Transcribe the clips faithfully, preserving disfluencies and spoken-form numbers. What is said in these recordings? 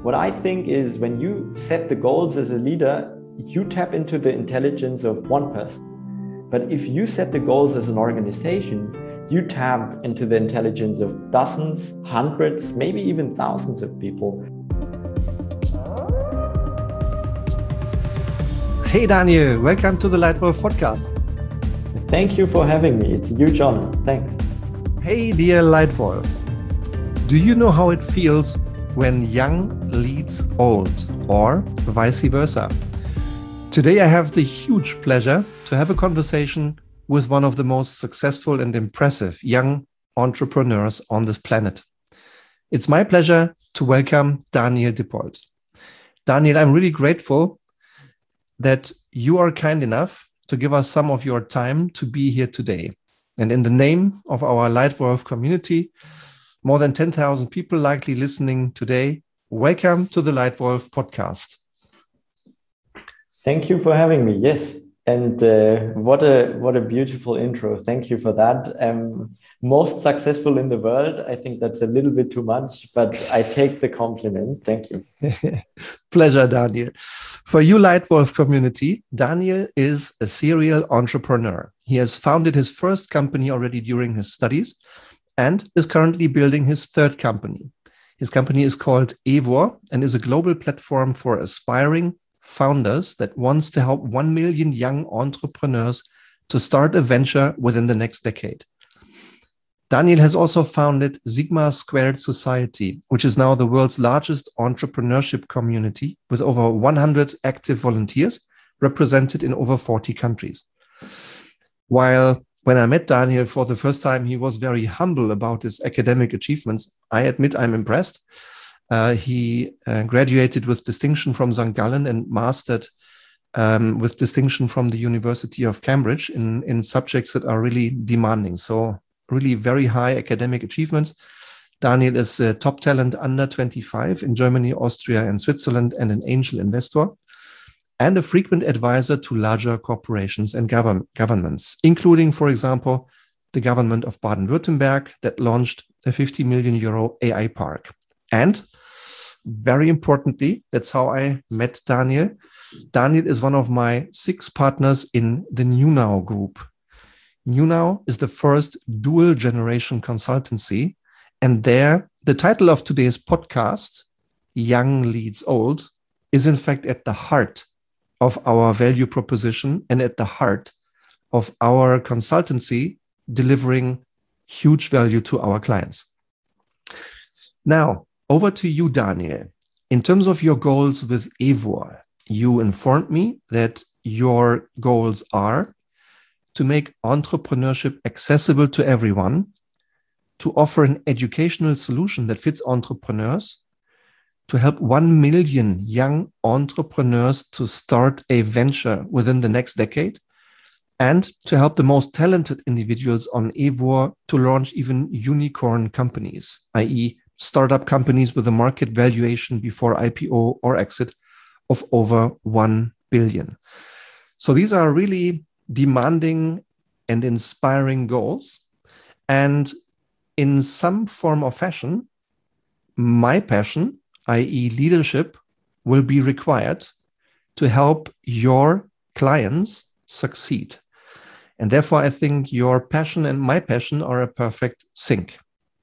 What I think is when you set the goals as a leader, you tap into the intelligence of one person. But if you set the goals as an organization, you tap into the intelligence of dozens, hundreds, maybe even thousands of people. Hey Daniel, welcome to the Lightwolf podcast. Thank you for having me. It's a huge honor. Thanks. Hey dear Lightwolf, do you know how it feels when young leads old, or vice versa? Today I have the huge pleasure to have a conversation with one of the most successful and impressive young entrepreneurs on this planet. It's my pleasure to welcome Daniel Dippold. Daniel, I'm really grateful that you are kind enough to give us some of your time to be here today. And in the name of our Lightwolf community, more than ten thousand people likely listening today, welcome to the Lightwolf podcast. Thank you for having me. Yes. And uh, what a what a beautiful intro. Thank you for that. Um, most successful in the world. I think that's a little bit too much, but I take the compliment. Thank you. Pleasure, Daniel. For you Lightwolf community, Daniel is a serial entrepreneur. He has founded his first company already during his studies and is currently building his third company. His company is called Evor and is a global platform for aspiring founders that wants to help one million young entrepreneurs to start a venture within the next decade. Daniel has also founded Sigma Squared Society, which is now the world's largest entrepreneurship community with over one hundred active volunteers represented in over forty countries. While when I met Daniel for the first time, he was very humble about his academic achievements. I admit I'm impressed. Uh, he uh, graduated with distinction from Sankt Gallen and mastered um, with distinction from the University of Cambridge in, in subjects that are really demanding. So really very high academic achievements. Daniel is a top talent under twenty-five in Germany, Austria, and Switzerland, and an angel investor, and a frequent advisor to larger corporations and govern- governments, including, for example, the government of Baden-Württemberg that launched a fifty million euro A I park. And very importantly, that's how I met Daniel. Daniel is one of my six partners in the NewNow group. NewNow is the first dual generation consultancy. And there, the title of today's podcast, Young Leads Old, is in fact at the heart of our value proposition and at the heart of our consultancy delivering huge value to our clients. Now, over to you, Daniel. In terms of your goals with Evor, you informed me that your goals are to make entrepreneurship accessible to everyone, to offer an educational solution that fits entrepreneurs, to help one million young entrepreneurs to start a venture within the next decade, and to help the most talented individuals on Evor to launch even unicorn companies, that is startup companies with a market valuation before I P O or exit of over one billion. So these are really demanding and inspiring goals. And in some form or fashion, my passion, that is leadership, will be required to help your clients succeed. And therefore, I think your passion and my passion are a perfect sync.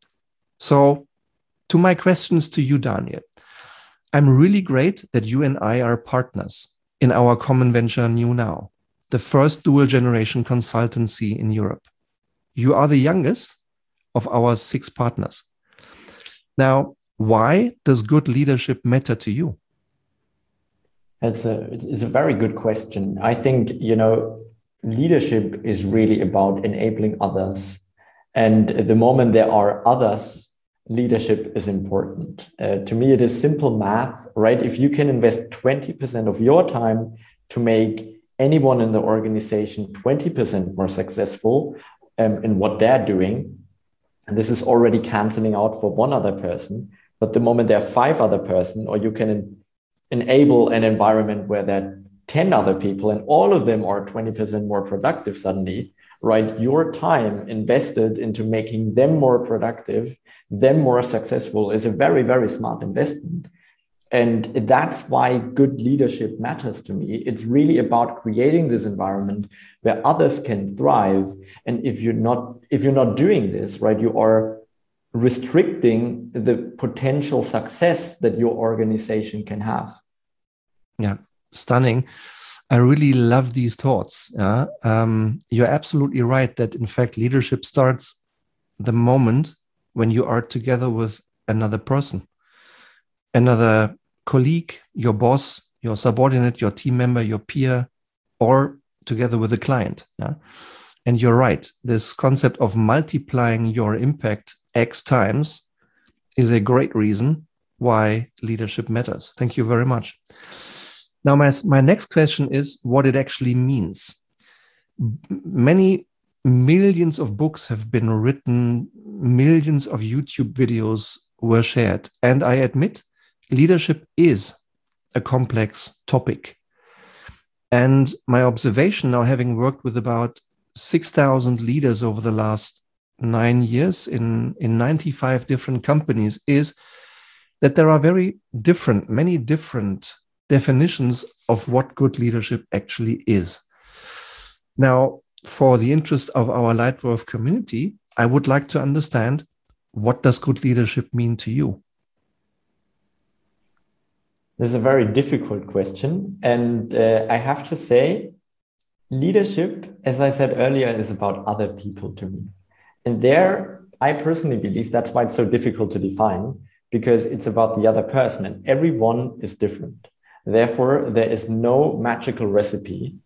So to my questions to you, Daniel, I'm really great that you and I are partners in our common venture NewNow, the first dual generation consultancy in Europe. You are the youngest of our six partners. Now, why does good leadership matter to you? That's a, it's a very good question. I think, you know, leadership is really about enabling others. And the moment there are others, leadership is important. Uh, to me, it is simple math, right? If you can invest twenty percent of your time to make anyone in the organization twenty percent more successful um, in what they're doing, and this is already canceling out for one other person. But the moment there are five other person, or you can en- enable an environment where there are ten other people and all of them are twenty percent more productive suddenly, right? Your time invested into making them more productive, them more successful is a very, very smart investment. And that's why good leadership matters to me. It's really about creating this environment where others can thrive. And if you're not, if you're not doing this, right, you are restricting the potential success that your organization can have. Yeah, stunning. I really love these thoughts. Yeah? Um, you're absolutely right that, in fact, leadership starts the moment when you are together with another person, another colleague, your boss, your subordinate, your team member, your peer, or together with a client. Yeah? And you're right. This concept of multiplying your impact X times is a great reason why leadership matters. Thank you very much. Now, my, my next question is what it actually means. Many millions of books have been written, millions of YouTube videos were shared. And I admit, leadership is a complex topic. And my observation now, having worked with about six thousand leaders over the last nine years in, in ninety-five different companies, is that there are very different, many different definitions of what good leadership actually is. Now, for the interest of our Lightwolf community, I would like to understand, what does good leadership mean to you? This is a very difficult question. And uh, I have to say, leadership, as I said earlier, is about other people to me. And there, I personally believe that's why it's so difficult to define, because it's about the other person and everyone is different. Therefore, there is no magical recipe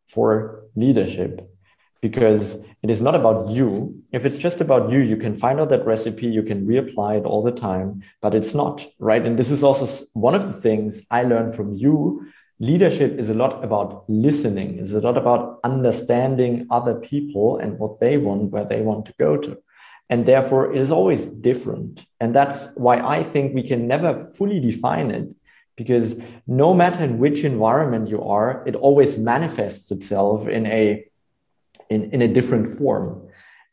for leadership, because it is not about you. If it's just about you, you can find out that recipe, you can reapply it all the time, but it's not, right? And this is also one of the things I learned from you. Leadership is a lot about listening. It's a lot about understanding other people and what they want, where they want to go to. And therefore, it is always different. And that's why I think we can never fully define it, because no matter in which environment you are, it always manifests itself in a, in, in a different form.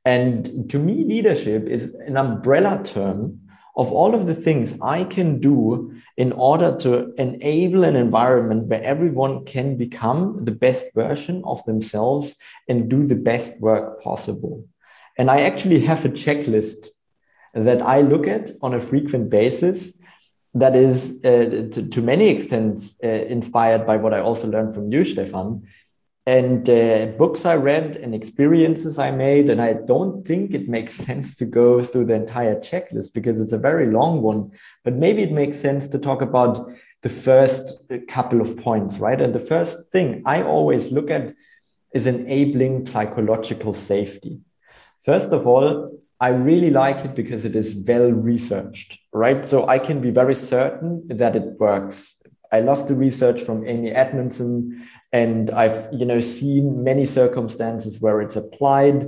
And to me, leadership is an umbrella term of all of the things I can do in order to enable an environment where everyone can become the best version of themselves and do the best work possible. And I actually have a checklist that I look at on a frequent basis that is uh, to, to many extents uh, inspired by what I also learned from you, Stefan, and uh, books I read and experiences I made. And I don't think it makes sense to go through the entire checklist because it's a very long one, but maybe it makes sense to talk about the first couple of points, right? And the first thing I always look at is enabling psychological safety. First of all, I really like it because it is well researched, right? So I can be very certain that it works. I love the research from Amy Edmondson, and I've, you know, seen many circumstances where it's applied.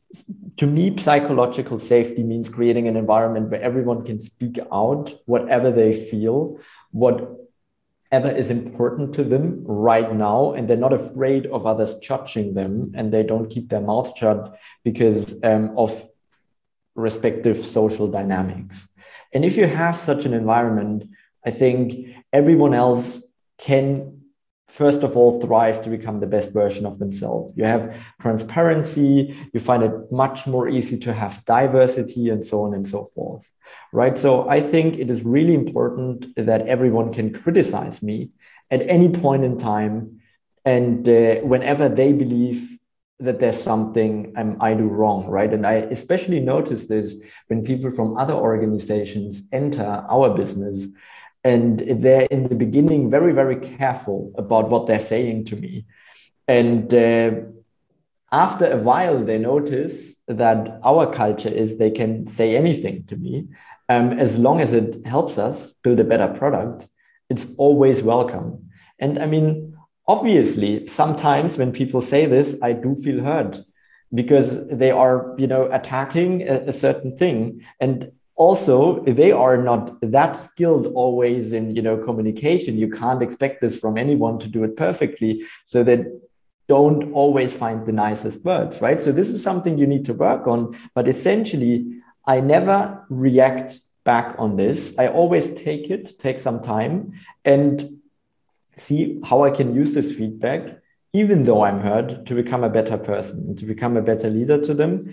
To me, psychological safety means creating an environment where everyone can speak out whatever they feel, whatever is important to them right now, and they're not afraid of others judging them, and they don't keep their mouth shut because um, of respective social dynamics. And if you have such an environment, I think everyone else can, first of all, thrive to become the best version of themselves. You have transparency, you find it much more easy to have diversity and so on and so forth, right? So I think it is really important that everyone can criticize me at any point in time. And uh, whenever they believe that there's something um, I do wrong, right? And I especially notice this when people from other organizations enter our business, and they're in the beginning very, very careful about what they're saying to me. And uh, after a while, they notice that our culture is they can say anything to me. Um, as long as it helps us build a better product, it's always welcome. And I mean, obviously, sometimes when people say this, I do feel hurt because they are, you know, attacking a, a certain thing. And also, they are not that skilled always in, you know, communication. You can't expect this from anyone to do it perfectly. So they don't always find the nicest words, right? So this is something you need to work on. But essentially, I never react back on this, I always take it, take some time and see how I can use this feedback, even though I'm hurt, to become a better person, to become a better leader to them,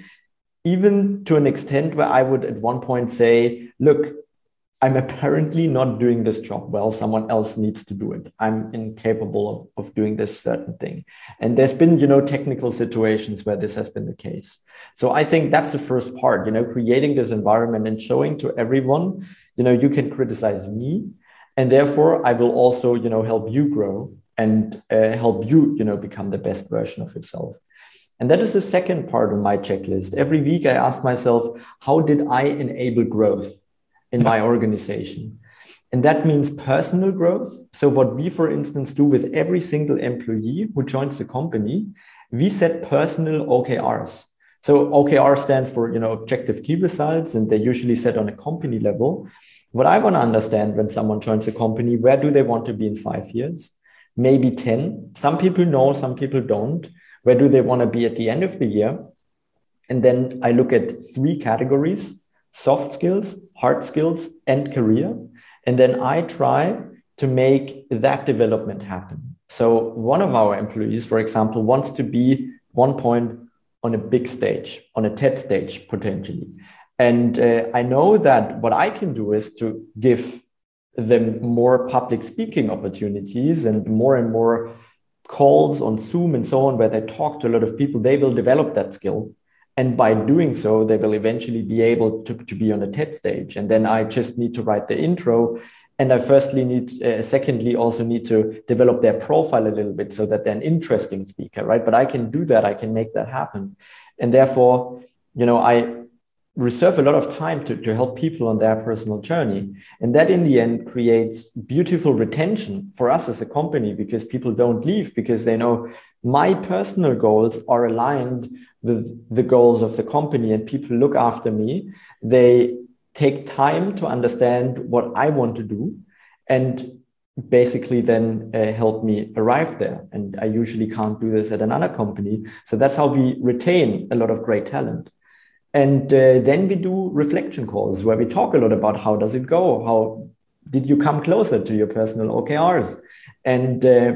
even to an extent where I would at one point say, look, I'm apparently not doing this job well. Someone else needs to do it. I'm incapable of, of doing this certain thing. And there's been, you know, technical situations where this has been the case. So I think that's the first part, you know, creating this environment and showing to everyone, you know, you can criticize me. And therefore, I will also, you know, help you grow and uh, help you, you know, become the best version of yourself. And that is the second part of my checklist. Every week I ask myself, how did I enable growth in my organization? And that means personal growth. So what we, for instance, do with every single employee who joins the company, we set personal O K Rs. So O K R stands for, you know, objective key results, and they're usually set on a company level. What I want to understand when someone joins a company, where do they want to be in five years? Maybe ten. Some people know, some people don't. Where do they want to be at the end of the year? And then I look at three categories: soft skills, hard skills, and career. And then I try to make that development happen. So one of our employees, for example, wants to be one point on a big stage, on a TED stage, potentially. And uh, I know that what I can do is to give them more public speaking opportunities and more and more calls on Zoom and so on, where they talk to a lot of people. They will develop that skill. And by doing so, they will eventually be able to, to be on a TED stage. And then I just need to write the intro. And I firstly need, uh, secondly, also need to develop their profile a little bit so that they're an interesting speaker, right? But I can do that. I can make that happen. And therefore, you know, I reserve a lot of time to, to help people on their personal journey. And that in the end creates beautiful retention for us as a company, because people don't leave because they know my personal goals are aligned with the goals of the company, and people look after me. They take time to understand what I want to do and basically then uh, help me arrive there. And I usually can't do this at another company. So that's how we retain a lot of great talent. And uh, then we do reflection calls where we talk a lot about how does it go? How did you come closer to your personal O K Rs? And uh,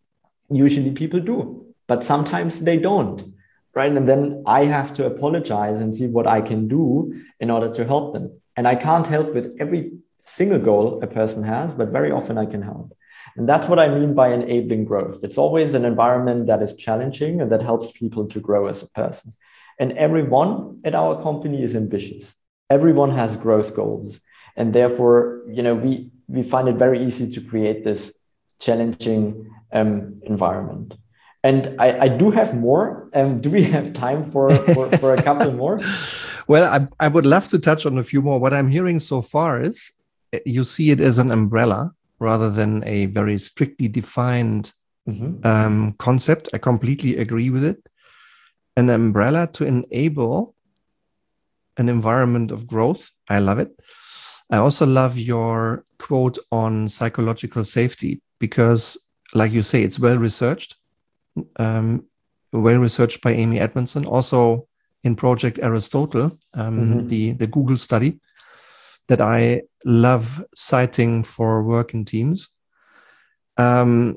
usually people do, but sometimes they don't, right? And then I have to apologize and see what I can do in order to help them. And I can't help with every single goal a person has, but very often I can help. And that's what I mean by enabling growth. It's always an environment that is challenging and that helps people to grow as a person. And everyone at our company is ambitious. Everyone has growth goals. And therefore, you know, we, we find it very easy to create this challenging um, environment. And I, I do have more. Um, do we have time for, for, for a couple more? Well, I, I would love to touch on a few more. What I'm hearing so far is you see it as an umbrella rather than a very strictly defined mm-hmm. um, concept. I completely agree with it. An umbrella to enable an environment of growth. I love it. I also love your quote on psychological safety because, like you say, it's well researched, um, well researched by Amy Edmondson. Also in Project Aristotle, um, mm-hmm. the, the Google study that I love citing for working teams. Um,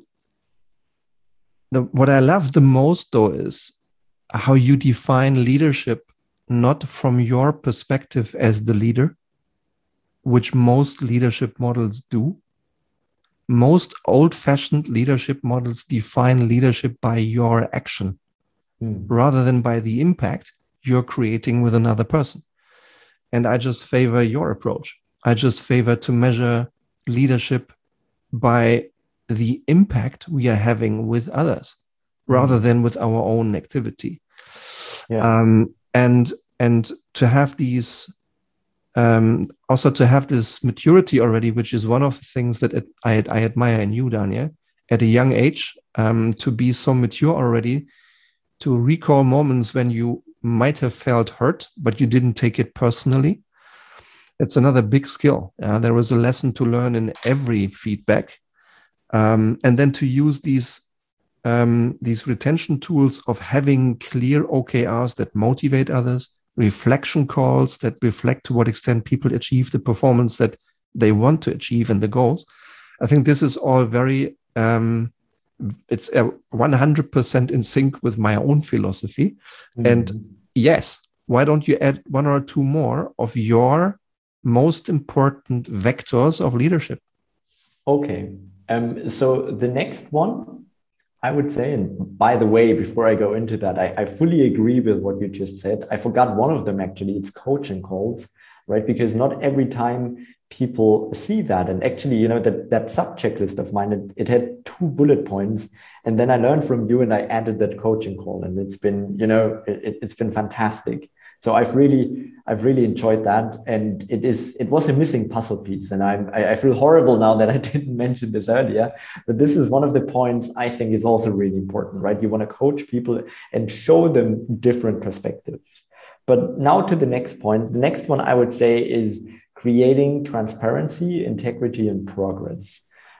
the, what I love the most, though, is how you define leadership, not from your perspective as the leader, which most leadership models do. Most old-fashioned leadership models define leadership by your action mm. rather than by the impact you're creating with another person. And I just favor your approach. I just favor to measure leadership by the impact we are having with others mm. rather than with our own activity. Yeah. Um, and and to have these, um, also to have this maturity already, which is one of the things that it, I I admire in you, Daniel, at a young age, um, to be so mature already, to recall moments when you might have felt hurt, but you didn't take it personally. It's another big skill. Uh, there is a lesson to learn in every feedback, um, and then to use these. Um, these retention tools of having clear O K Rs that motivate others, reflection calls that reflect to what extent people achieve the performance that they want to achieve in the goals. I think this is all very, um, it's a one hundred percent in sync with my own philosophy. Mm-hmm. And yes, why don't you add one or two more of your most important vectors of leadership? Okay. Um, so the next one, I would say, and by the way, before I go into that, I, I fully agree with what you just said. I forgot one of them, actually. It's coaching calls, right? Because not every time people see that. And actually, you know, that, that sub checklist of mine, it, it had two bullet points. And then I learned from you and I added that coaching call. And it's been, you know, it, it's been fantastic. So I've really, I've really enjoyed that, and it is, it was a missing puzzle piece, and I'm, I, I feel horrible now that I didn't mention this earlier. But this is one of the points I think is also really important, right? You want to coach people and show them different perspectives. But now to the next point. The next one I would say is creating transparency, integrity, and progress.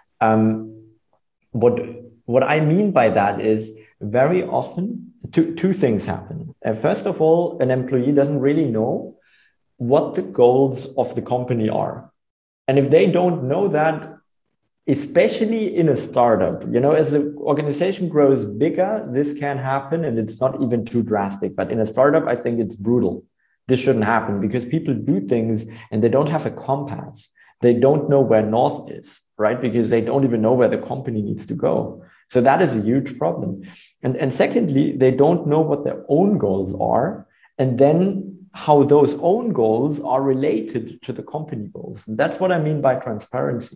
Um, what what I mean by that is very often two two things happen. Uh, first of all, an employee doesn't really know what the goals of the company are. And if they don't know that, especially in a startup, you know, as the organization grows bigger, this can happen and it's not even too drastic. But in a startup, I think it's brutal. This shouldn't happen because people do things and they don't have a compass. They don't know where north is, right? Because they don't even know where the company needs to go. So that is a huge problem. And, and secondly, they don't know what their own goals are, and then how those own goals are related to the company goals. And that's what I mean by transparency.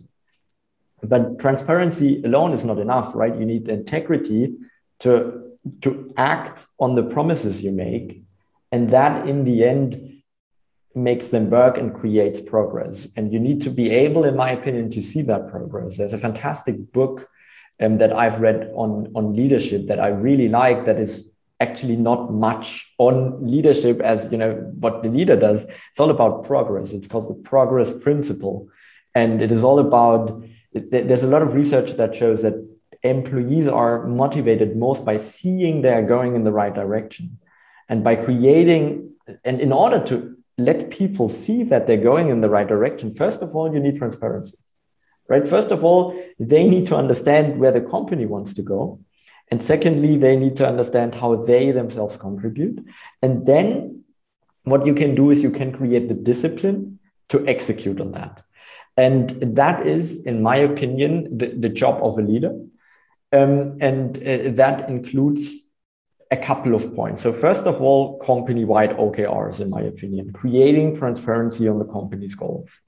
But transparency alone is not enough, right? You need the integrity to, to act on the promises you make. And that in the end makes them work and creates progress. And you need to be able, in my opinion, to see that progress. There's a fantastic book Um, that I've read on, on leadership that I really like, that is actually not much on leadership as, you know, what the leader does. It's all about progress. It's called the Progress Principle. And it is all about, there's a lot of research that shows that employees are motivated most by seeing they're going in the right direction. And by creating, and in order to let people see that they're going in the right direction, first of all, you need transparency. Right? First of all, they need to understand where the company wants to go. And secondly, they need to understand how they themselves contribute. And then what you can do is you can create the discipline to execute on that. And that is, in my opinion, the, the job of a leader. Um, and uh, that includes a couple of points. So first of all, company-wide O K Rs, in my opinion, creating transparency on the company's goals.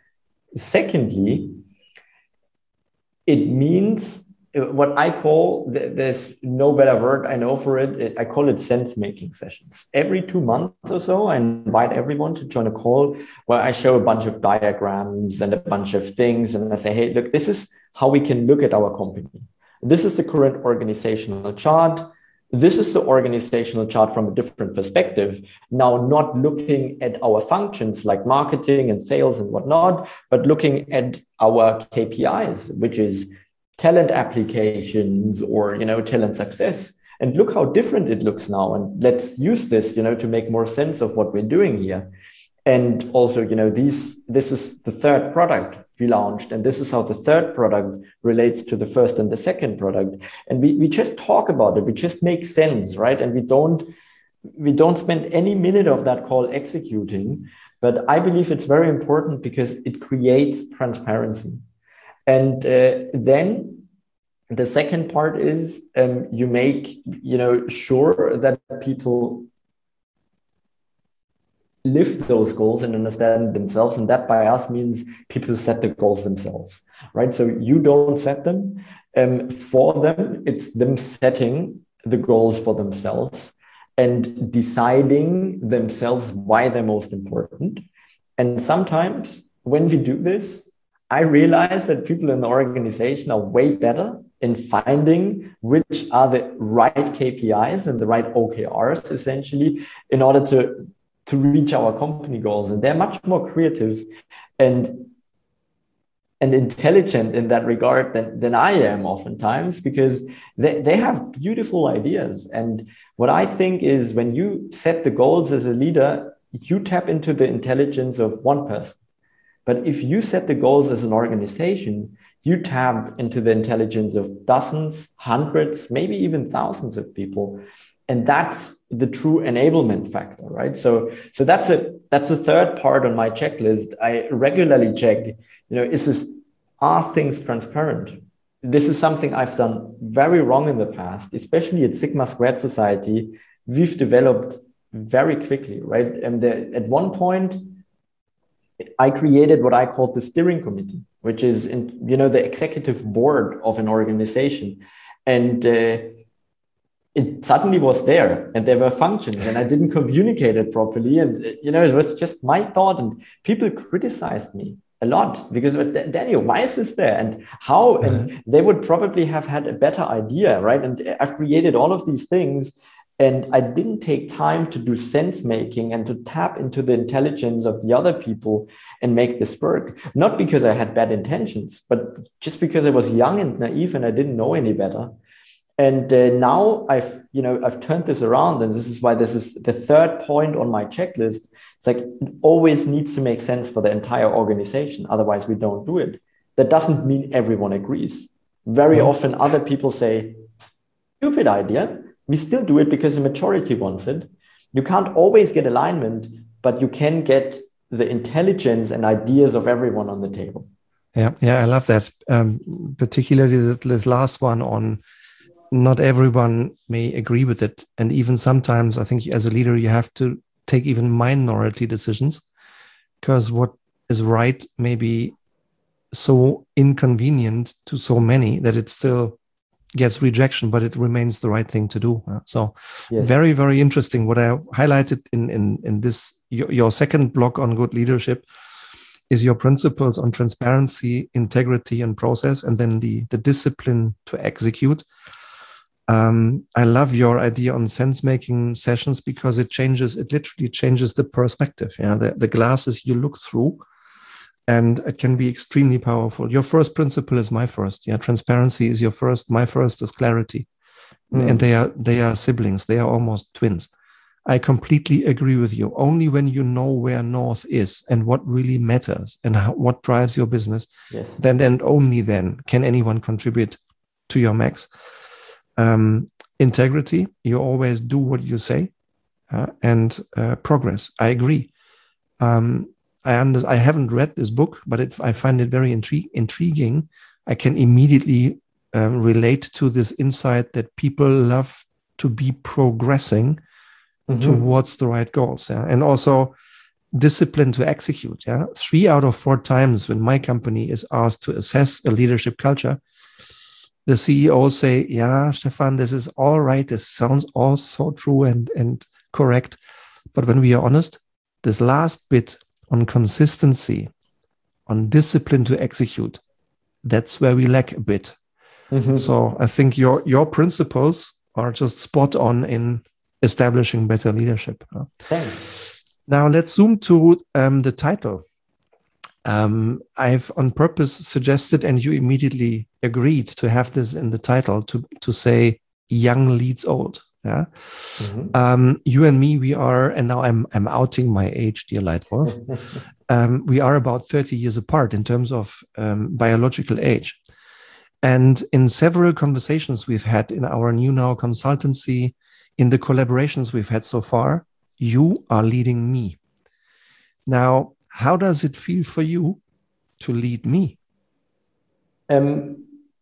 Secondly, it means what I call, there's no better word I know for it, I call it sense-making sessions. Every two months or so, I invite everyone to join a call where I show a bunch of diagrams and a bunch of things. And I say, hey, look, this is how we can look at our company. This is the current organizational chart. This is the organizational chart from a different perspective. Now, not looking at our functions like marketing and sales and whatnot, but looking at our K P Is, which is talent applications or, you know, talent success. And look how different it looks now. And let's use this, you know, to make more sense of what we're doing here. And also, you know, these, this is the third product we launched, and this is how the third product relates to the first and the second product. And we, we just talk about it. We just make sense, right? And we don't, we don't spend any minute of that call executing. But I believe it's very important because it creates transparency. And uh, then the second part is um, you make, you know, sure that people live those goals and understand themselves. And that by us means people set the goals themselves, right? So you don't set them um, for them. It's them setting the goals for themselves and deciding themselves why they're most important. And sometimes when we do this, I realize that people in the organization are way better in finding which are the right K P Is and the right O K Rs, essentially, in order to, to reach our company goals. And they're much more creative and, and intelligent in that regard than, than I am oftentimes, because they, they have beautiful ideas. And what I think is when you set the goals as a leader, you tap into the intelligence of one person. But if you set the goals as an organization, you tap into the intelligence of dozens, hundreds, maybe even thousands of people. And that's the true enablement factor, right? So, so that's a that's a third part on my checklist. I regularly check, you know, is this, are things transparent? This is something I've done very wrong in the past, especially at Sigma Squared Society. We've developed very quickly, right? And the, at one point, I created what I called the steering committee, which is, in, you know, the executive board of an organization. And uh, it suddenly was there and there were functions and I didn't communicate it properly. And, you know, it was just my thought, and people criticized me a lot because, Daniel, why is this there? And how? And they would probably have had a better idea, right? And I've created all of these things, and I didn't take time to do sense making and to tap into the intelligence of the other people and make this work. Not because I had bad intentions, but just because I was young and naive and I didn't know any better. And uh, now I've, you know, I've turned this around, and this is why this is the third point on my checklist. It's like, it always needs to make sense for the entire organization. Otherwise we don't do it. That doesn't mean everyone agrees. Very often other people say, stupid idea. We still do it because the majority wants it. You can't always get alignment, but you can get the intelligence and ideas of everyone on the table. Yeah, yeah, I love that. Um, particularly this last one on not everyone may agree with it. And even sometimes I think as a leader, you have to take even minority decisions, because what is right may be so inconvenient to so many that it still gets rejection, but it remains the right thing to do. So yes. very, very interesting. What I highlighted in, in, in this, your, your second block on good leadership is your principles on transparency, integrity, and process, and then the, the discipline to execute. Um, I love your idea on sense-making sessions because it changes, it literally changes the perspective. Yeah, the, the glasses you look through, and it can be extremely powerful. Your first principle is my first. Yeah, transparency is your first. My first is clarity, mm. and they are they are siblings. They are almost twins. I completely agree with you. Only when you know where north is and what really matters and how, what drives your business, yes. then and only then can anyone contribute to your max. Um, integrity, you always do what you say, uh, and uh, progress. I agree. Um, I under, I haven't read this book, but it, I find it very intri- intriguing. I can immediately um, relate to this insight that people love to be progressing mm-hmm. towards the right goals, yeah? And also discipline to execute. Yeah, three out of four times when my company is asked to assess a leadership culture, the C E Os say, yeah, Stefan, this is all right. This sounds all so true and, and correct. But when we are honest, this last bit on consistency, on discipline to execute, that's where we lack a bit. Mm-hmm. So I think your, your principles are just spot on in establishing better leadership. Thanks. Now let's zoom to um, the title. Um, I've on purpose suggested, and you immediately agreed to have this in the title, to, to say young leads old. Yeah. Mm-hmm. Um, you and me, we are, and now I'm I'm outing my age, dear Leitwolf. um, we are about thirty years apart in terms of um, biological age. And in several conversations we've had in our New Now consultancy, in the collaborations we've had so far, you are leading me. Now, how does it feel for you to lead me? Um,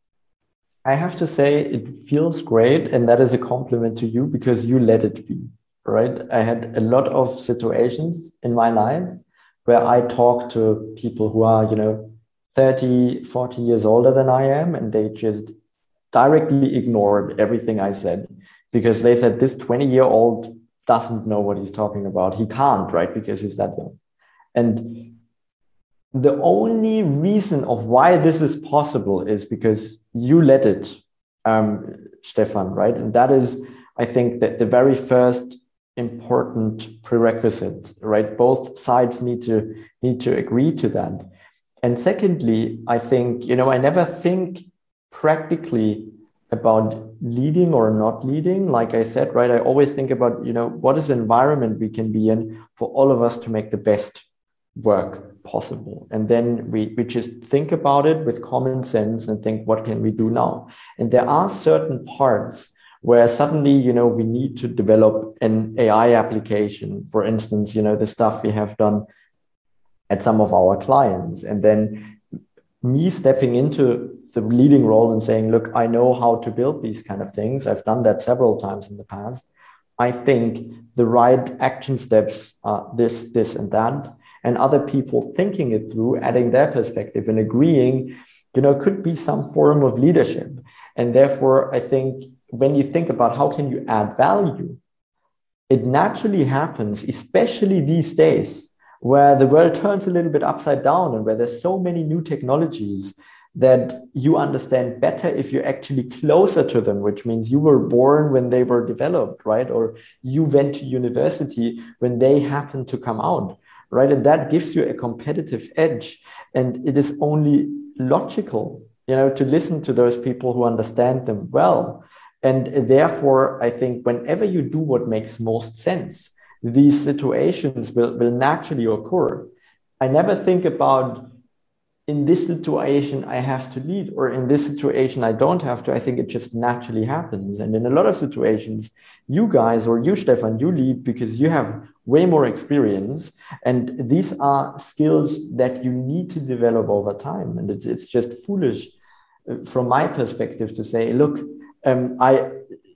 I have to say it feels great, and that is a compliment to you because you let it be, right? I had a lot of situations in my life where I talked to people who are, you know, thirty, forty years older than I am, and they just directly ignored everything I said because they said this twenty-year-old doesn't know what he's talking about. He can't, right? Because he's that young. And the only reason of why this is possible is because you let it, um, Stefan, right? And that is, I think, that the very first important prerequisite, right? Both sides need to need to agree to that. And secondly, I think, you know, I never think practically about leading or not leading. Like I said, right, I always think about, you know, what is the environment we can be in for all of us to make the best work possible. And then we, we just think about it with common sense and think, what can we do now? And there are certain parts where suddenly, you know, we need to develop an A I application. For instance, you know, the stuff we have done at some of our clients. And then me stepping into the leading role and saying, look, I know how to build these kind of things. I've done that several times in the past. I think the right action steps are this, this, and that. And other people thinking it through, adding their perspective and agreeing, you know, could be some form of leadership. And therefore, I think when you think about how can you add value, it naturally happens, especially these days, where the world turns a little bit upside down and where there's so many new technologies that you understand better if you're actually closer to them, which means you were born when they were developed, right? Or you went to university when they happened to come out, right? And that gives you a competitive edge. And it is only logical, you know, to listen to those people who understand them well. And therefore, I think whenever you do what makes most sense, these situations will, will naturally occur. I never think about, in this situation, I have to lead, or in this situation, I don't have to. I think it just naturally happens. And in a lot of situations, you guys, or you, Stefan, you lead because you have way more experience. And these are skills that you need to develop over time. And it's, it's just foolish from my perspective to say, look, um, I,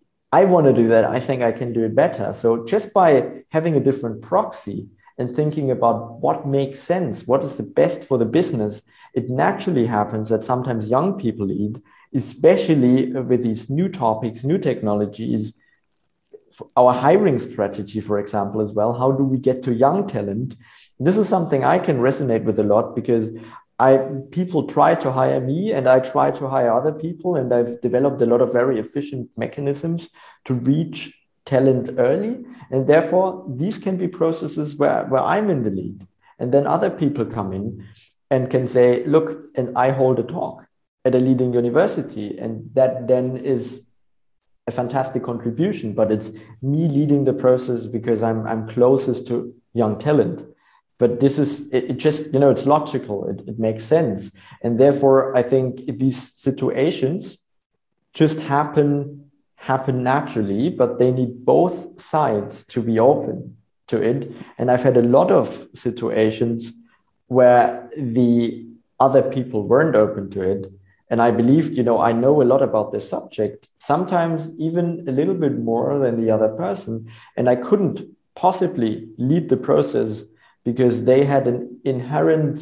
I want to do that. I think I can do it better. So just by having a different proxy and thinking about what makes sense, what is the best for the business, it naturally happens that sometimes young people lead, especially with these new topics, new technologies. Our hiring strategy, for example, as well. How do we get to young talent? This is something I can resonate with a lot because I people try to hire me and I try to hire other people, and I've developed a lot of very efficient mechanisms to reach talent early. And therefore, these can be processes where, where I'm in the lead. And then other people come in and can say, look, and I hold a talk at a leading university. And that then is a fantastic contribution, but it's me leading the process because I'm, I'm closest to young talent. But this is, it, it just, you know, it's logical, it, it makes sense. And therefore, I think these situations just happen, happen naturally, but they need both sides to be open to it. And I've had a lot of situations where the other people weren't open to it. And I believed, you know, I know a lot about this subject, sometimes even a little bit more than the other person. And I couldn't possibly lead the process because they had an inherent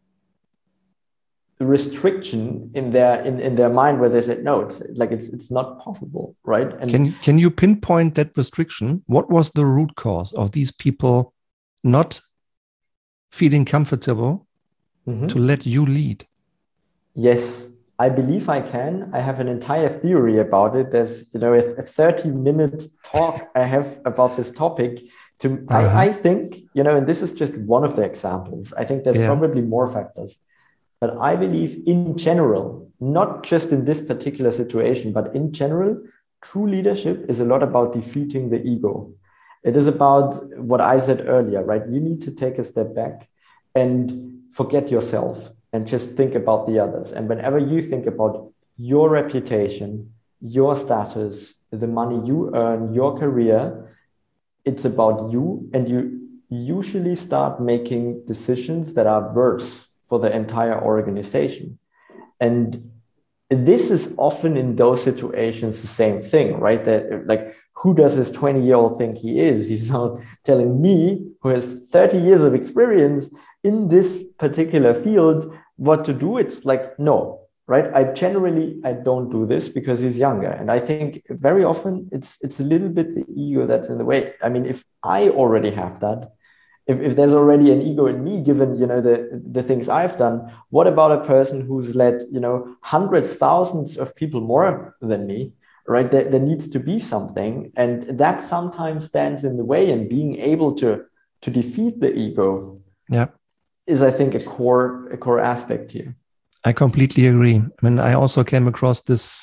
restriction in their in, in their mind where they said, no, it's like it's it's not possible, right? And can can you pinpoint that restriction? What was the root cause of these people not feeling comfortable mm-hmm. to let you lead? Yes, I believe I can. I have an entire theory about it. There's, you know, a, a thirty minute talk I have about this topic. To uh-huh. I, I think, you know, and this is just one of the examples. I think there's yeah. probably more factors. But I believe in general, not just in this particular situation, but in general, true leadership is a lot about defeating the ego. It is about what I said earlier, right? You need to take a step back and forget yourself and just think about the others. And whenever you think about your reputation, your status, the money you earn, your career, it's about you. And you usually start making decisions that are worse for the entire organization. And this is often in those situations the same thing, right? That, like, who does this twenty-year-old think he is? He's not telling me, who has thirty years of experience in this particular field, what to do. It's like, no, right? I generally, I don't do this because he's younger. And I think very often it's it's a little bit the ego that's in the way. I mean, if I already have that, If, if there's already an ego in me, given, you know, the, the things I've done, what about a person who's led, you know, hundreds, thousands of people more than me, right? There, there needs to be something. And that sometimes stands in the way, and being able to, to defeat the ego yeah. is, I think, a core, a core aspect here. I completely agree. I mean, I also came across this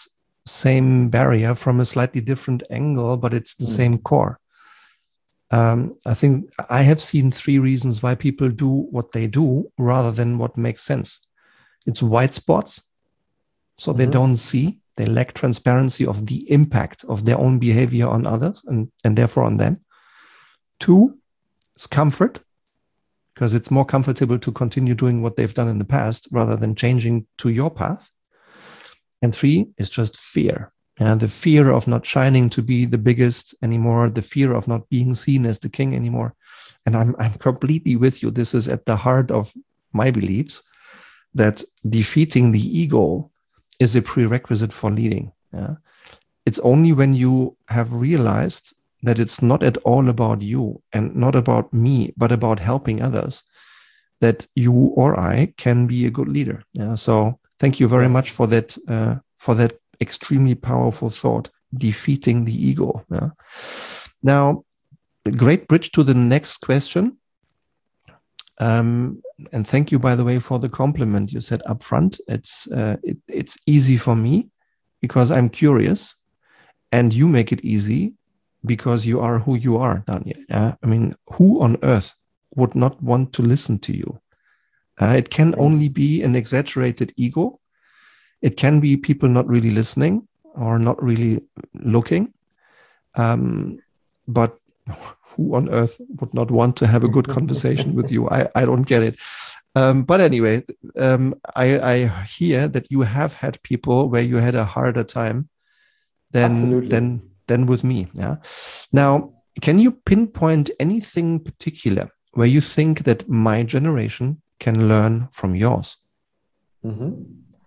same barrier from a slightly different angle, but it's the mm. same core. Um, I think I have seen three reasons why people do what they do rather than what makes sense. It's white spots, so mm-hmm. they don't see, they lack transparency of the impact of their own behavior on others and, and therefore on them. Two is comfort, because it's more comfortable to continue doing what they've done in the past rather than changing to your path. And three is just fear. And the fear of not shining to be the biggest anymore, the fear of not being seen as the king anymore. And I'm I'm completely with you. This is at the heart of my beliefs, that defeating the ego is a prerequisite for leading. Yeah? It's only when you have realized that it's not at all about you and not about me, but about helping others, that you or I can be a good leader. Yeah? So thank you very much for that, uh, for that extremely powerful thought, defeating the ego. Yeah? Now, a great bridge to the next question. Um, and thank you, by the way, for the compliment you said up front. It's, uh, it, it's easy for me because I'm curious, and you make it easy because you are who you are, Daniel. Yeah? I mean, who on earth would not want to listen to you? Uh, it can Thanks. Only be an exaggerated ego. It can be people not really listening or not really looking. Um, but who on earth would not want to have a good conversation with you? I, I don't get it. Um, but anyway, um, I, I hear that you have had people where you had a harder time than, than, than with me. Yeah. Now, can you pinpoint anything particular where you think that my generation can learn from yours? Mm-hmm.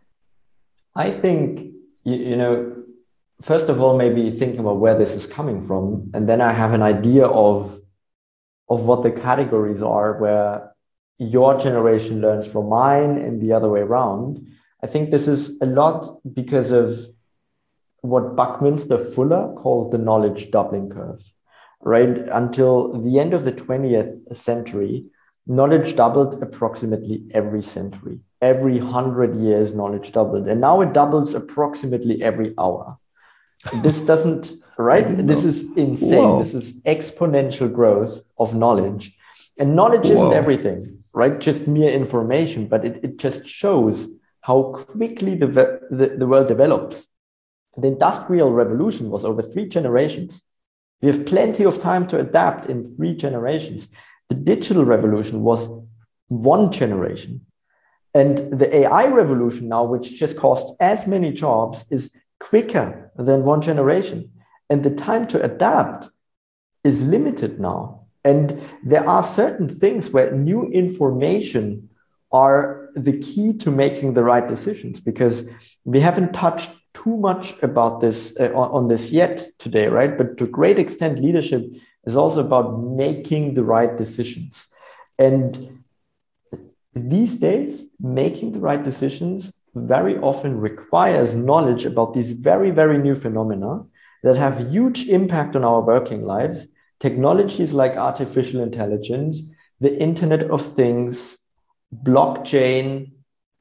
I think, you, you know, first of all, maybe thinking about where this is coming from, and then I have an idea of, of what the categories are where your generation learns from mine and the other way around. I think this is a lot because of what Buckminster Fuller calls the knowledge doubling curve, right? Until the end of the twentieth century, knowledge doubled approximately every century. Every hundred years, knowledge doubled. And now it doubles approximately every hour. This doesn't, right? This is insane. Whoa. This is exponential growth of knowledge. And knowledge Whoa. Isn't everything, right? Just mere information, but it, it just shows how quickly the, the, the world develops. The Industrial Revolution was over three generations. We have plenty of time to adapt in three generations. The digital revolution was one generation. And the A I revolution now, which just costs as many jobs, is quicker than one generation. And the time to adapt is limited now. And there are certain things where new information are the key to making the right decisions, because we haven't touched too much about this uh, on, on this yet today, right? But to a great extent, leadership is also about making the right decisions. And these days, making the right decisions very often requires knowledge about these very, very new phenomena that have huge impact on our working lives. Technologies like artificial intelligence, the Internet of Things, blockchain,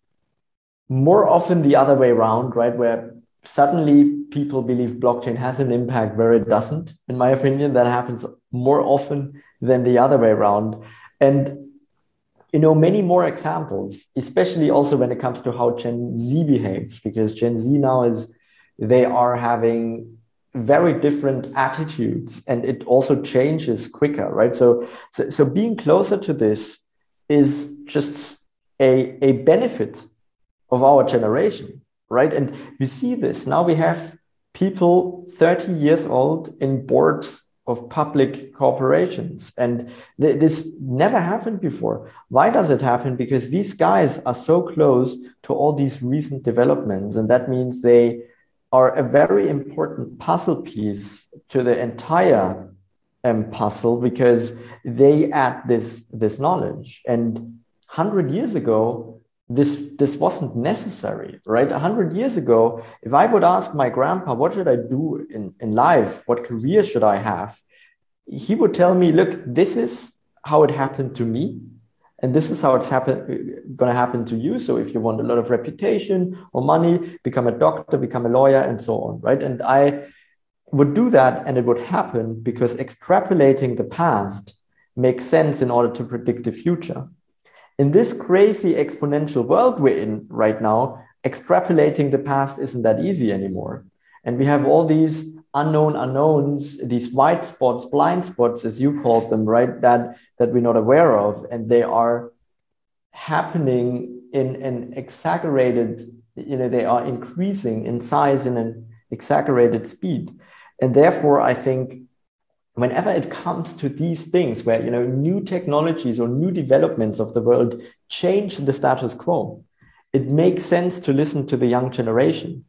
more often the other way around, right? Where suddenly people believe blockchain has an impact where it doesn't. In my opinion, that happens more often than the other way around. And you know, many more examples, especially also when it comes to how Gen Z behaves, because Gen Z now is, they are having very different attitudes and it also changes quicker, right? So, so, so being closer to this is just a, a benefit of our generation, right? And you see this, now we have people thirty years old in boards of public corporations. And th- this never happened before. Why does it happen? Because these guys are so close to all these recent developments. And that means they are a very important puzzle piece to the entire um, puzzle, because they add this, this knowledge. And one hundred years ago, this, this wasn't necessary, right? one hundred years ago, if I would ask my grandpa, what should I do in, in life? What career should I have? He would tell me, look, this is how it happened to me. And this is how it's happen, going to happen to you. So if you want a lot of reputation or money, become a doctor, become a lawyer, and so on, right? And I would do that, and it would happen because extrapolating the past makes sense in order to predict the future. In this crazy exponential world we're in right now, extrapolating the past isn't that easy anymore. And we have all these unknown unknowns, these white spots, blind spots, as you called them, right? That, that we're not aware of. And they are happening in an exaggerated, you know, they are increasing in size in an exaggerated speed. And therefore, I think whenever it comes to these things where, you know, new technologies or new developments of the world change the status quo, it makes sense to listen to the young generation.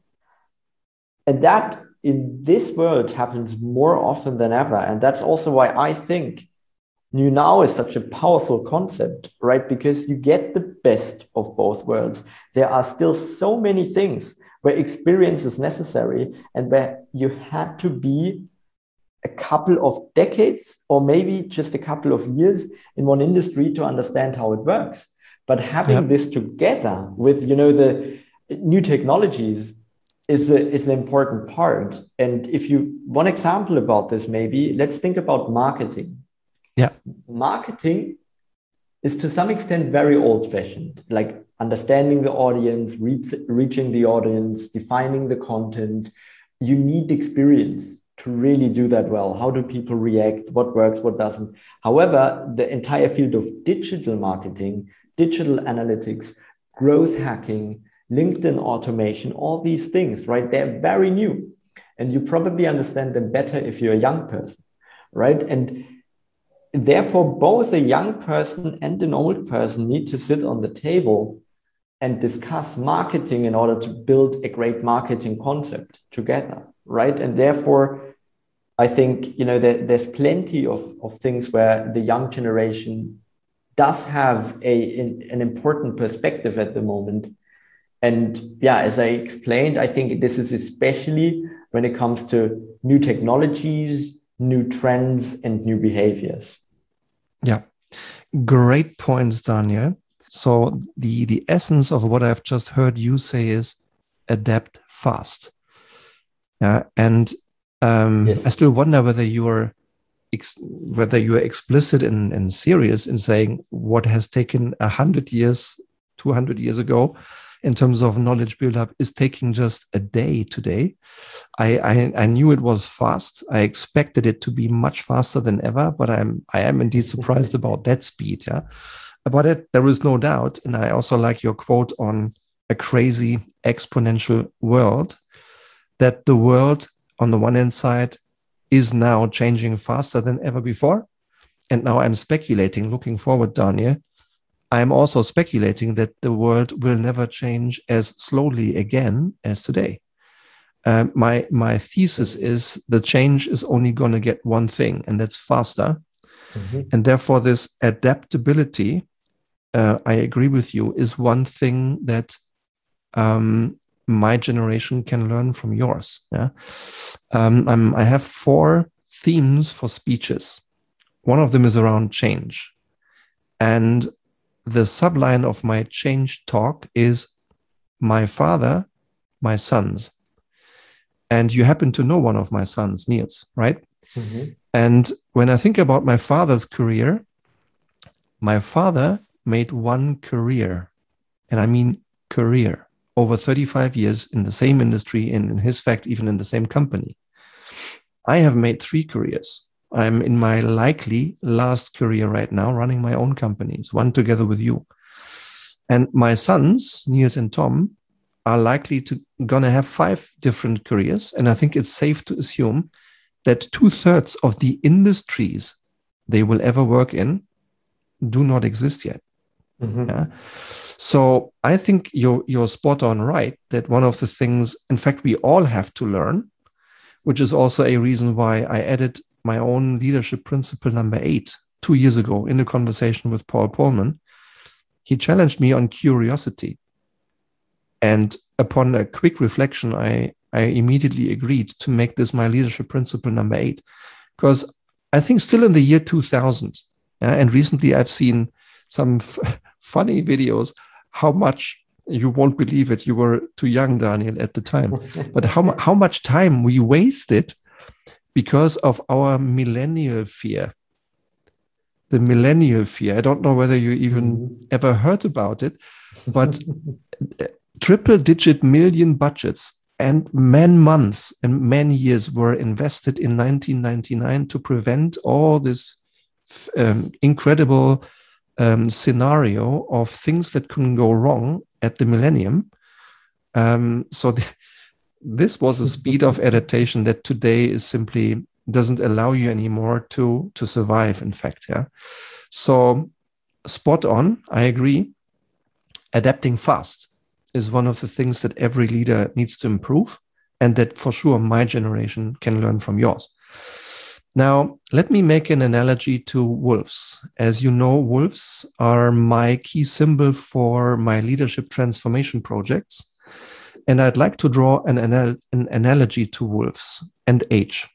And that in this world happens more often than ever. And that's also why I think New Now is such a powerful concept, right? Because you get the best of both worlds. There are still so many things where experience is necessary and where you had to be a couple of decades or maybe just a couple of years in one industry to understand how it works. But having yep. this together with, you know, the new technologies is, a, is an important part. And if you, one example about this, maybe let's think about marketing. Yeah. Marketing is to some extent very old fashioned, like understanding the audience, reach, reaching the audience, defining the content. You need experience to really do that well. How do people react? What works, what doesn't? However, the entire field of digital marketing, digital analytics, growth hacking, LinkedIn automation, all these things, right? They're very new. And you probably understand them better if you're a young person, right? And therefore, both a young person and an old person need to sit on the table and discuss marketing in order to build a great marketing concept together, right? And therefore, I think, you know, there, there's plenty of, of things where the young generation does have a, in, an important perspective at the moment. And yeah, as I explained, I think this is especially when it comes to new technologies, new trends, and new behaviors. Yeah, great points, Daniel. So the, the essence of what I've just heard you say is adapt fast. Yeah, and um, yes. I still wonder whether you are ex- whether you are explicit and, and serious in saying what has taken a hundred years, two hundred years ago, in terms of knowledge build-up, is taking just a day today. I, I I knew it was fast. I expected it to be much faster than ever, but I'm I am indeed surprised about that speed. Yeah, about it there is no doubt. And I also like your quote on a crazy exponential world. That the world, on the one hand side, is now changing faster than ever before. And now I'm speculating, looking forward, Daniel, I'm also speculating that the world will never change as slowly again as today. Um, my, my thesis is the change is only going to get one thing, and that's faster. Mm-hmm. And therefore, this adaptability, uh, I agree with you, is one thing that um, my generation can learn from yours. Yeah, um, I'm, I have four themes for speeches. One of them is around change. And the subline of my change talk is my father, my sons. And you happen to know one of my sons, Niels, right? Mm-hmm. And when I think about my father's career, my father made one career, and I mean career, over thirty-five years in the same industry, and in his fact, even in the same company. I have made three careers. I'm in my likely last career right now, running my own companies, one together with you. And my sons, Niels and Tom, are likely to gonna have five different careers. And I think it's safe to assume that two thirds of the industries they will ever work in do not exist yet. Mm-hmm. Yeah? So I think you're, you're spot on right, that one of the things, in fact, we all have to learn, which is also a reason why I added my own leadership principle number eight two years ago in a conversation with Paul Polman. He challenged me on curiosity. And upon a quick reflection, I, I immediately agreed to make this my leadership principle number eight. Because I think still in the year two thousand, yeah, and recently I've seen some f- funny videos. How much, you won't believe it, you were too young, Daniel, at the time, but how, mu- how much time we wasted because of our millennial fear. The millennial fear. I don't know whether you even mm-hmm. ever heard about it, but triple digit million budgets and man months and man years were invested in nineteen ninety-nine to prevent all this um, incredible um, scenario of things that couldn't go wrong at the millennium. Um, so th- this was a speed of adaptation that today is simply doesn't allow you anymore to, to survive, in fact. Yeah. So spot on, I agree. Adapting fast is one of the things that every leader needs to improve, and that for sure my generation can learn from yours. Now, let me make an analogy to wolves. As you know, wolves are my key symbol for my leadership transformation projects. And I'd like to draw an, anal- an analogy to wolves and age.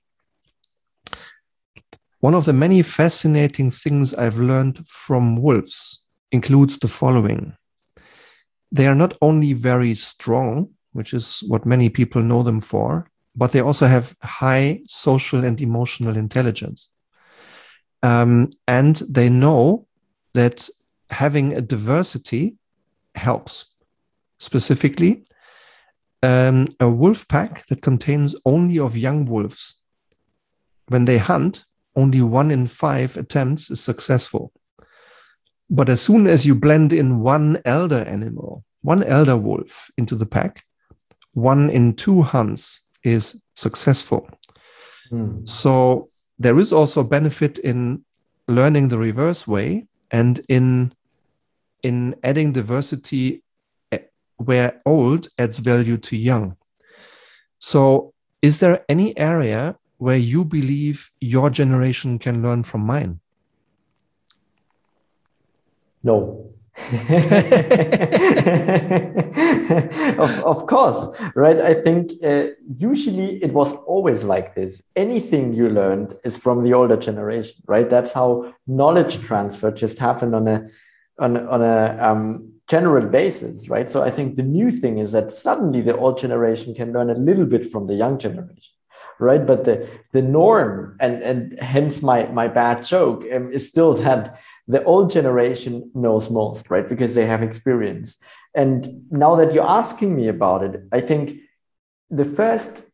One of the many fascinating things I've learned from wolves includes the following. They are not only very strong, which is what many people know them for, but they also have high social and emotional intelligence. Um, and they know that having a diversity helps. Specifically, um, a wolf pack that contains only of young wolves, when they hunt, only one in five attempts is successful. But as soon as you blend in one elder animal, one elder wolf into the pack, one in two hunts is successful. Mm. So there is also benefit in learning the reverse way and in, in adding diversity where old adds value to young. So is there any area where you believe your generation can learn from mine? No. of, of course, right? I think uh, usually it was always like this. Anything you learned is from the older generation, right? That's how knowledge transfer just happened on a on, on a um, general basis, right? So I think the new thing is that suddenly the old generation can learn a little bit from the young generation. Right, but the the norm, and and hence my my bad joke, um, is still that the old generation knows most, right? Because they have experience. And now that you're asking me about it, I think the first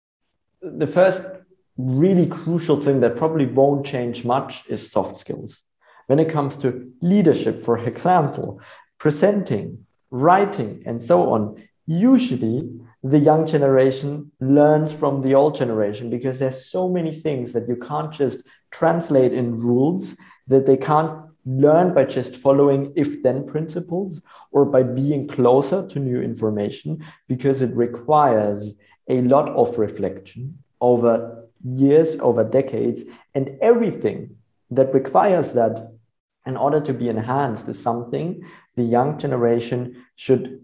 the first really crucial thing that probably won't change much is soft skills. When it comes to leadership, for example, presenting, writing, and so on, usually the young generation learns from the old generation because there's so many things that you can't just translate in rules, that they can't learn by just following if-then principles or by being closer to new information, because it requires a lot of reflection over years, over decades, and everything that requires that in order to be enhanced is something the young generation should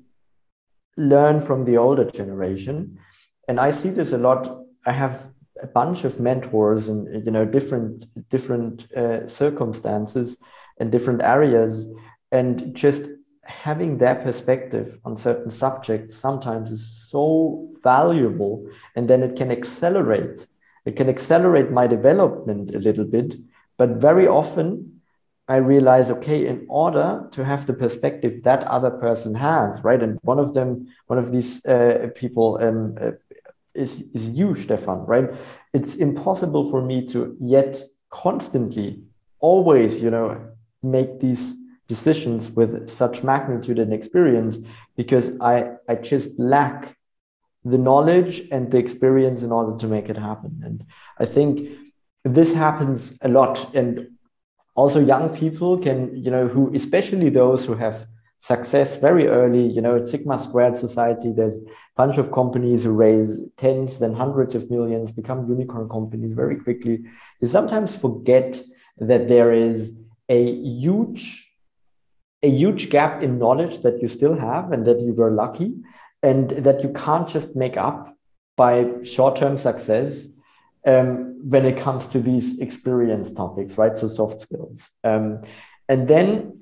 learn from the older generation. And I see this a lot. I have a bunch of mentors in, you know, different different uh, circumstances and different areas, and just having their perspective on certain subjects sometimes is so valuable, and then it can accelerate it can accelerate my development a little bit. But very often I realize, okay, in order to have the perspective that other person has, right? And one of them, one of these uh, people um, uh, is, is you, Stefan, right? It's impossible for me to yet constantly always, you know, make these decisions with such magnitude and experience, because I, I just lack the knowledge and the experience in order to make it happen. And I think this happens a lot. And also young people can, you know, who, especially those who have success very early, you know, at Sigma Squared Society, there's a bunch of companies who raise tens, then hundreds of millions, become unicorn companies very quickly. You sometimes forget that there is a huge, a huge gap in knowledge that you still have, and that you were lucky, and that you can't just make up by short-term success um, when it comes to these experience topics, right? So soft skills. Um, and then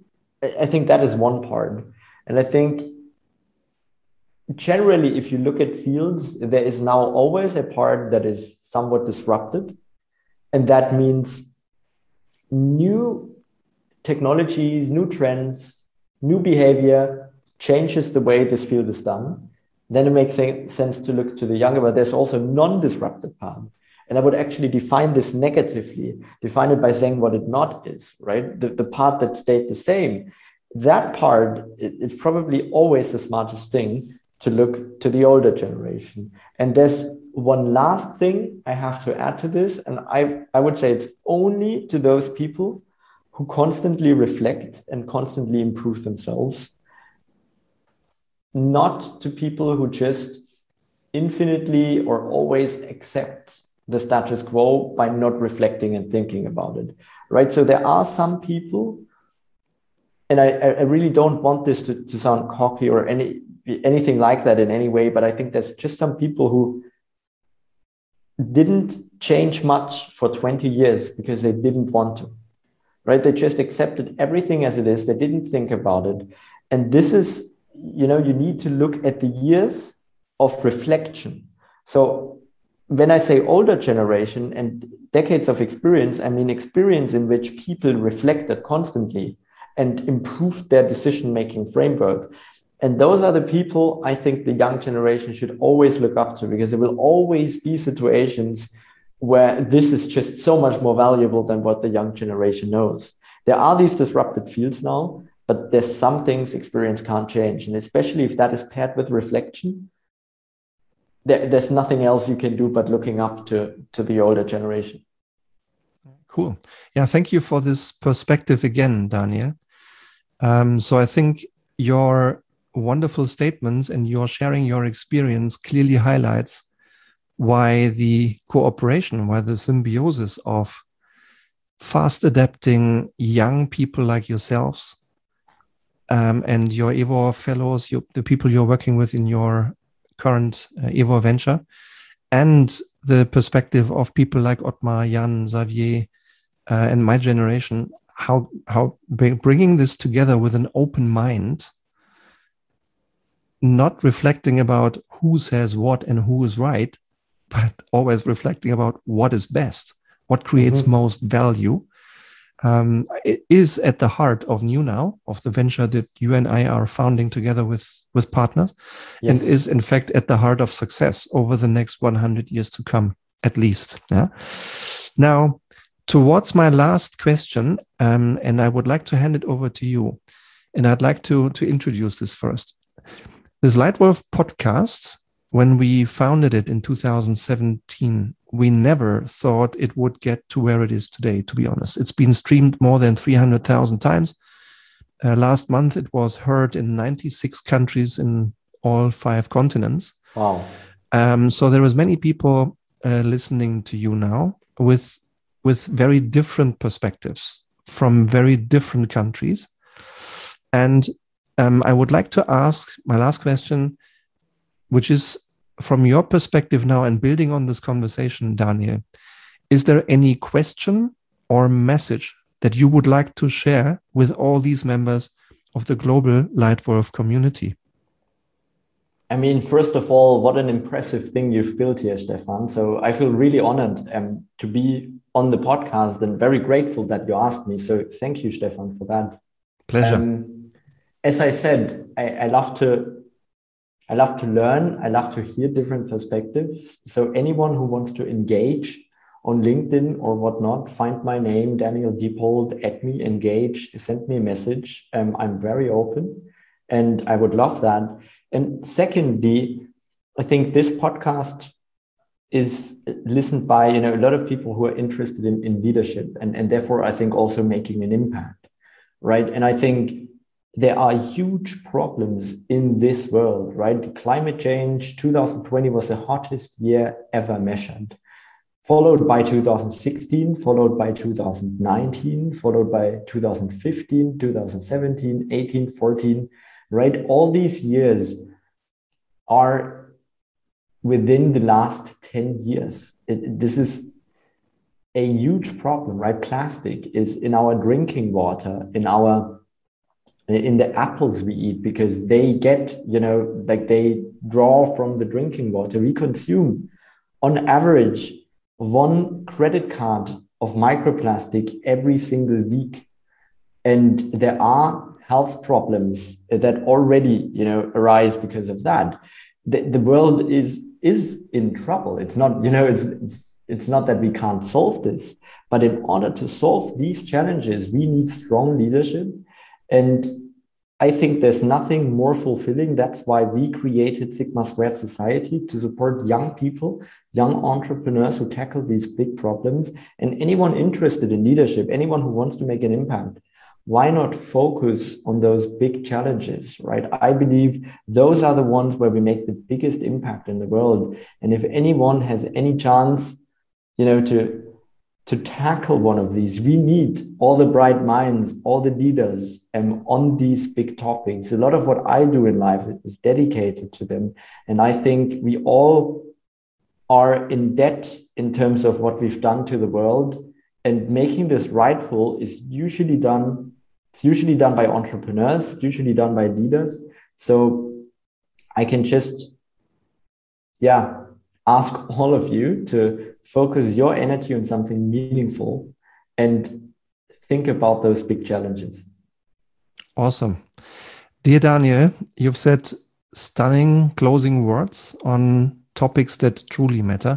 I think that is one part. And I think generally, if you look at fields, there is now always a part that is somewhat disrupted. And that means new technologies, new trends, new behavior changes the way this field is done. Then it makes sense to look to the younger, but there's also non-disrupted part. And I would actually define this negatively, define it by saying what it not is, right? The, the part that stayed the same. That part is probably always the smartest thing to look to the older generation. And there's one last thing I have to add to this. And I, I would say it's only to those people who constantly reflect and constantly improve themselves, not to people who just infinitely or always accept the status quo by not reflecting and thinking about it, right? So there are some people, and I, I really don't want this to, to sound cocky or any anything like that in any way, but I think there's just some people who didn't change much for twenty years because they didn't want to, right? They just accepted everything as it is. They didn't think about it. And this is, you know, you need to look at the years of reflection. So when I say older generation and decades of experience, I mean experience in which people reflected constantly and improved their decision-making framework. And those are the people I think the young generation should always look up to, because there will always be situations where this is just so much more valuable than what the young generation knows. There are these disrupted fields now, but there's some things experience can't change. And especially if that is paired with reflection, there, there's nothing else you can do but looking up to, to the older generation. Cool. Yeah, thank you for this perspective again, Daniel. Um, so I think your wonderful statements and your sharing your experience clearly highlights why the cooperation, why the symbiosis of fast adapting young people like yourselves um, and your Evo fellows, your, the people you're working with in your current uh, Evo venture, and the perspective of people like Ottmar, Jan, Xavier, uh, and my generation, how, how bringing this together with an open mind, not reflecting about who says what and who is right, but always reflecting about what is best, what creates mm-hmm. most value. Um, it is at the heart of NewNow, of the venture that you and I are founding together with, with partners, yes. and is in fact at the heart of success over the next one hundred years to come, at least. Yeah. Now, towards my last question, um, and I would like to hand it over to you, and I'd like to, to introduce this first. This Lightwolf podcast, when we founded it in two thousand seventeen, we never thought it would get to where it is today, to be honest. It's been streamed more than three hundred thousand times. Uh, last month, it was heard in ninety-six countries in all five continents. Wow. Um, so there is many people uh, listening to you now with, with very different perspectives from very different countries. And um, I would like to ask my last question, which is from your perspective now and building on this conversation, Daniel, is there any question or message that you would like to share with all these members of the global Lightwolf community? I mean, first of all, what an impressive thing you've built here, Stefan. So I feel really honored um, to be on the podcast and very grateful that you asked me. So thank you, Stefan, for that. Pleasure. Um, as I said, I, I love to I love to learn. I love to hear different perspectives. So anyone who wants to engage on LinkedIn or whatnot, find my name, Daniel Diepold, add me, engage, send me a message. Um, I'm very open and I would love that. And secondly, I think this podcast is listened by, you know, a lot of people who are interested in, in leadership and, and therefore I think also making an impact, right? And I think there are huge problems in this world, right? Climate change, two thousand twenty was the hottest year ever measured, followed by two thousand sixteen, followed by two thousand nineteen, followed by two thousand fifteen, two thousand seventeen, eighteen, fourteen, right? All these years are within the last ten years. It, this is a huge problem, right? Plastic is in our drinking water, in our in the apples we eat, because they get, you know, like they draw from the drinking water. We consume on average one credit card of microplastic every single week. And there are health problems that already, you know, arise because of that. The, the world is is in trouble. It's not, you know, it's, it's it's not that we can't solve this, but in order to solve these challenges, we need strong leadership. And I think there's nothing more fulfilling. That's why we created Sigma Squared Society, to support young people, young entrepreneurs who tackle these big problems. And anyone interested in leadership, anyone who wants to make an impact, why not focus on those big challenges, right? I believe those are the ones where we make the biggest impact in the world. And if anyone has any chance, you know, to, to tackle one of these, we need all the bright minds, all the leaders um, on these big topics. A lot of what I do in life is dedicated to them. And I think we all are in debt in terms of what we've done to the world. And making this rightful is usually done, it's usually done by entrepreneurs, usually done by leaders. So I can just, yeah, ask all of you to focus your energy on something meaningful and think about those big challenges. Awesome. Dear Daniel, you've said stunning closing words on topics that truly matter.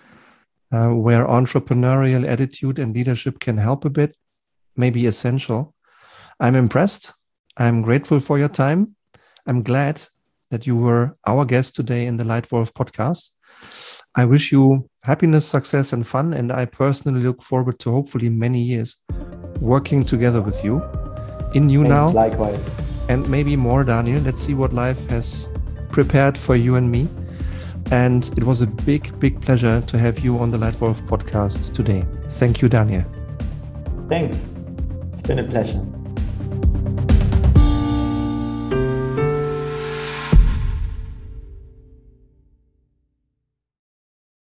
Uh, where entrepreneurial attitude and leadership can help a bit, maybe essential. I'm impressed. I'm grateful for your time. I'm glad that you were our guest today in the Lightwolf podcast. I wish you happiness, success, and fun. And I personally look forward to hopefully many years working together with you in you now. Likewise. And maybe more, Daniel. Let's see what life has prepared for you and me. And it was a big, big pleasure to have you on the Lightwolf podcast today. Thank you, Daniel. Thanks. It's been a pleasure.